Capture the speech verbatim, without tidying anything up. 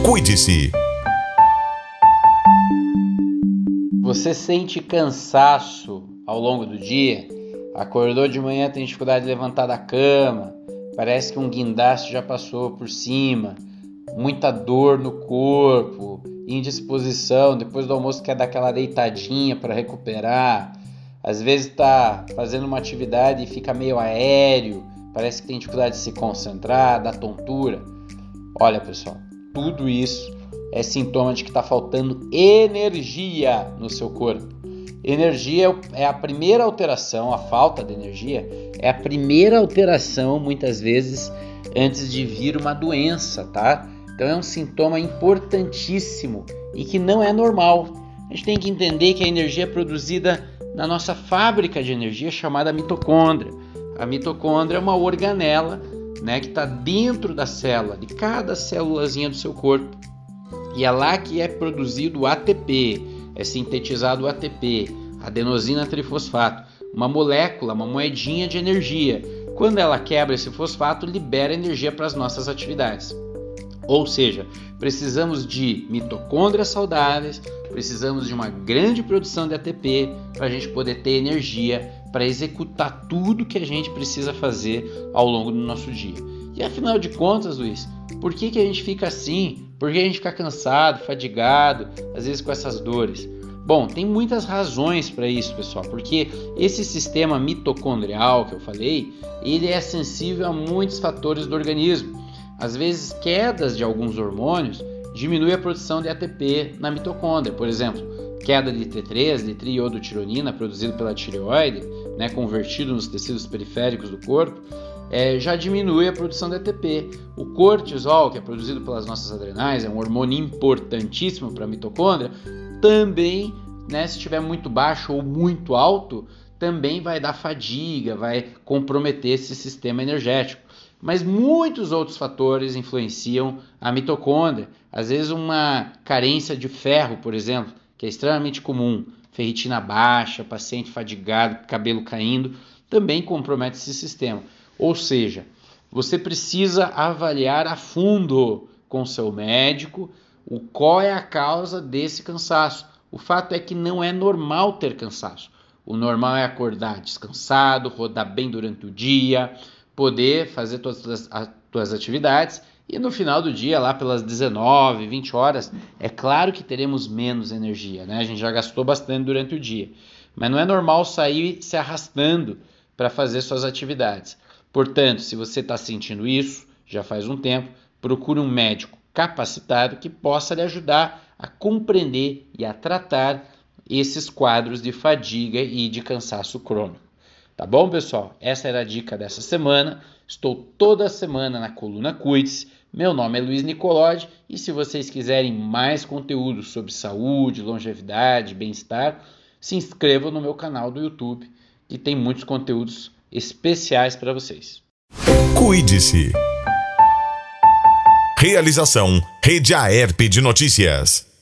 Cuide-se. Você sente cansaço ao longo do dia? Acordou de manhã, tem dificuldade de levantar da cama, parece que um guindaste já passou por cima, muita dor no corpo, indisposição, depois do almoço quer dar aquela deitadinha para recuperar, às vezes está fazendo uma atividade e fica meio aéreo, parece que tem dificuldade de se concentrar, dá tontura. Olha, pessoal, tudo isso é sintoma de que está faltando energia no seu corpo. Energia é a primeira alteração, a falta de energia é a primeira alteração, muitas vezes, antes de vir uma doença, tá? Então é um sintoma importantíssimo e que não é normal. A gente tem que entender que a energia é produzida na nossa fábrica de energia chamada mitocôndria. A mitocôndria é uma organela, né, que está dentro da célula, de cada célulazinha do seu corpo. E é lá que é produzido o A T P, é sintetizado o A T P, adenosina trifosfato, uma molécula, uma moedinha de energia. Quando ela quebra esse fosfato, libera energia para as nossas atividades. Ou seja, precisamos de mitocôndrias saudáveis, precisamos de uma grande produção de A T P para a gente poder ter energia para executar tudo que a gente precisa fazer ao longo do nosso dia. E afinal de contas, Luiz, por que, que a gente fica assim? Por que a gente fica cansado, fadigado, às vezes com essas dores? Bom, tem muitas razões para isso, pessoal, porque esse sistema mitocondrial que eu falei, ele é sensível a muitos fatores do organismo. Às vezes, quedas de alguns hormônios diminuem a produção de A T P na mitocôndria. Por exemplo, queda de T três, de triiodotironina, produzido pela tireoide, né, convertido nos tecidos periféricos do corpo, é, já diminui a produção de A T P. O cortisol, que é produzido pelas nossas adrenais, é um hormônio importantíssimo para a mitocôndria, também, né, se estiver muito baixo ou muito alto, também vai dar fadiga, vai comprometer esse sistema energético. Mas muitos outros fatores influenciam a mitocôndria. Às vezes uma carência de ferro, por exemplo, que é extremamente comum, ferritina baixa, paciente fadigado, cabelo caindo, também compromete esse sistema. Ou seja, você precisa avaliar a fundo com seu médico o qual é a causa desse cansaço. O fato é que não é normal ter cansaço. O normal é acordar descansado, rodar bem durante o dia, poder fazer todas as tuas atividades e no final do dia, lá pelas dezenove, vinte horas, é claro que teremos menos energia, né? A gente já gastou bastante durante o dia, mas não é normal sair se arrastando para fazer suas atividades. Portanto, se você está sentindo isso, já faz um tempo, procure um médico capacitado que possa lhe ajudar a compreender e a tratar esses quadros de fadiga e de cansaço crônico. Tá bom, pessoal? Essa era a dica dessa semana. Estou toda semana na coluna Cuide-se. Meu nome é Luiz Nicolodi e se vocês quiserem mais conteúdo sobre saúde, longevidade, bem-estar, se inscrevam no meu canal do YouTube, que tem muitos conteúdos especiais para vocês. Cuide-se. Realização Rede Aerp de Notícias.